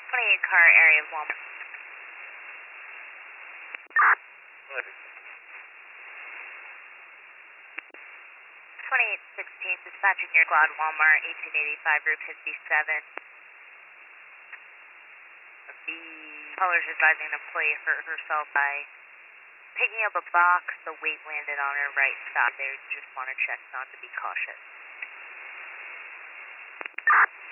28 car area of Walmart. 2816, dispatching your squad, Walmart, 1885, Route 57. The caller's advising an employee hurt herself by picking up a box. The weight landed on her right thigh. They just want to check not to be cautious.